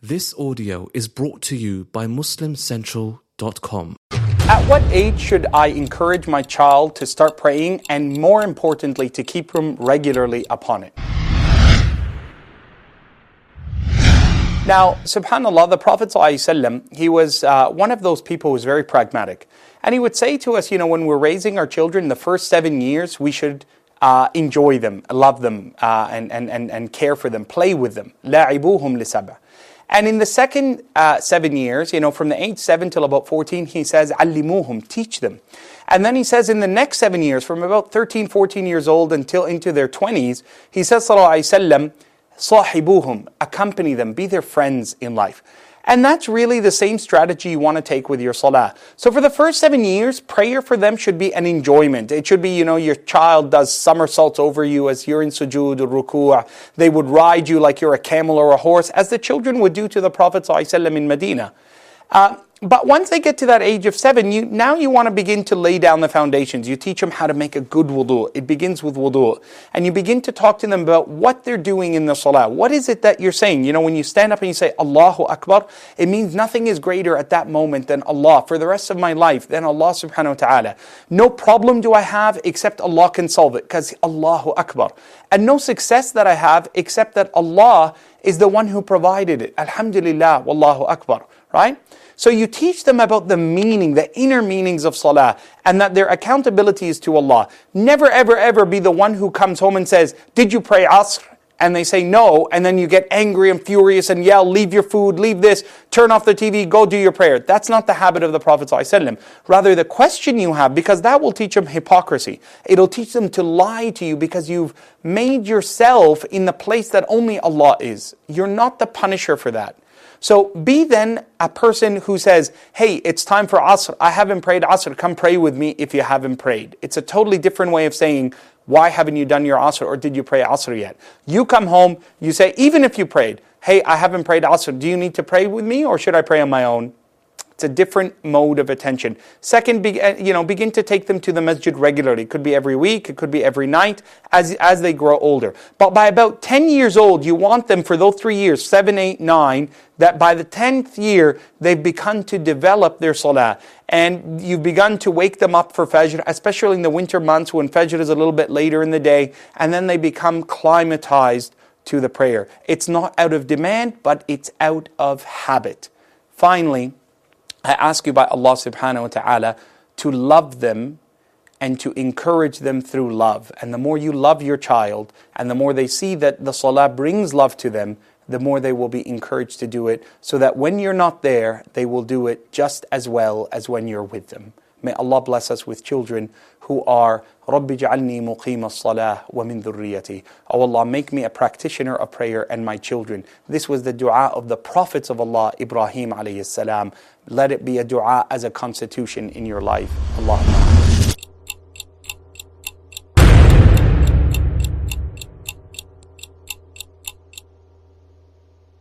This audio is brought to you by MuslimCentral.com. At what age should I encourage my child to start praying, and more importantly, to keep him regularly upon it? Now, subhanAllah, the Prophet ﷺ, he was one of those people who was very pragmatic. And he would say to us, when we're raising our children, the first 7 years, we should enjoy them, love them, and care for them, play with them. لَعِبُوهُمْ لِسَبْعٍ. And in the second 7 years, from the age 7 till about 14, he says, عَلِّمُوهُمْ, teach them. And then he says in the next 7 years, from about 13, 14 years old until into their 20s, he says, sallallahu alayhi wa sallam, صَاحِبُوهُمْ, accompany them, be their friends in life. And that's really the same strategy you want to take with your salah. So for the first 7 years, prayer for them should be an enjoyment. It should be, your child does somersaults over you as you're in sujood or ruku'. They would ride you like you're a camel or a horse, as the children would do to the Prophet ﷺ in Medina. But once they get to that age of 7, now you want to begin to lay down the foundations. You teach them how to make a good wudu. It begins with wudu. And you begin to talk to them about what they're doing in the salah. What is it that you're saying? When you stand up and you say, Allahu Akbar, it means nothing is greater at that moment than Allah. For the rest of my life, than Allah subhanahu wa ta'ala. No problem do I have except Allah can solve it, because Allahu Akbar. And no success that I have except that Allah is the one who provided it. Alhamdulillah, Wallahu Akbar. Right? So you teach them about the meaning, the inner meanings of salah, and that their accountability is to Allah. Never, ever, ever be the one who comes home and says, did you pray Asr? And they say no, and then you get angry and furious and yell, leave your food, leave this, turn off the TV, go do your prayer. That's not the habit of the Prophet ﷺ. Rather, the question you have, because that will teach them hypocrisy. It'll teach them to lie to you because you've made yourself in the place that only Allah is. You're not the punisher for that. So be then a person who says, hey, it's time for Asr. I haven't prayed Asr. Come pray with me if you haven't prayed. It's a totally different way of saying, why haven't you done your Asr, or did you pray Asr yet? You come home, you say, even if you prayed, hey, I haven't prayed Asr. Do you need to pray with me, or should I pray on my own? It's a different mode of attention. Second, begin to take them to the masjid regularly. It could be every week, it could be every night, as they grow older. But by about 10 years old, you want them for those 3 years, 7, 8, 9, that by the 10th year, they've begun to develop their salah. And you've begun to wake them up for Fajr, especially in the winter months when Fajr is a little bit later in the day, and then they become climatized to the prayer. It's not out of demand, but it's out of habit. Finally, I ask you by Allah subhanahu wa ta'ala to love them and to encourage them through love. And the more you love your child, and the more they see that the salah brings love to them, the more they will be encouraged to do it, so that when you're not there, they will do it just as well as when you're with them. May Allah bless us with children who are رَبِّ جَعَلْنِي مُقِيمَ الصَّلَاةِ وَمِن ذُرِّيَّتِي. Oh Allah, make me a practitioner of prayer and my children. This was the dua of the prophets of Allah, Ibrahim alayhi salam. Let it be a dua as a constitution in your life. Allahumma.